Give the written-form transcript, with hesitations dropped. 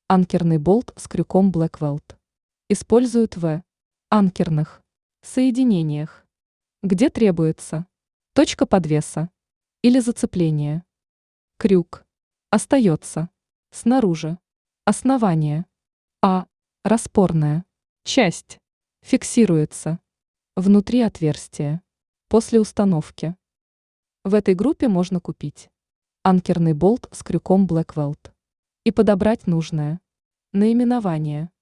Анкерный болт с крюком Blackweld. Используют в анкерных соединениях, где требуется точка подвеса или зацепления. Крюк остается снаружи. Основание распорная часть фиксируется внутри отверстия после установки. В этой группе можно купить анкерный болт с крюком Blackweld и подобрать нужное наименование.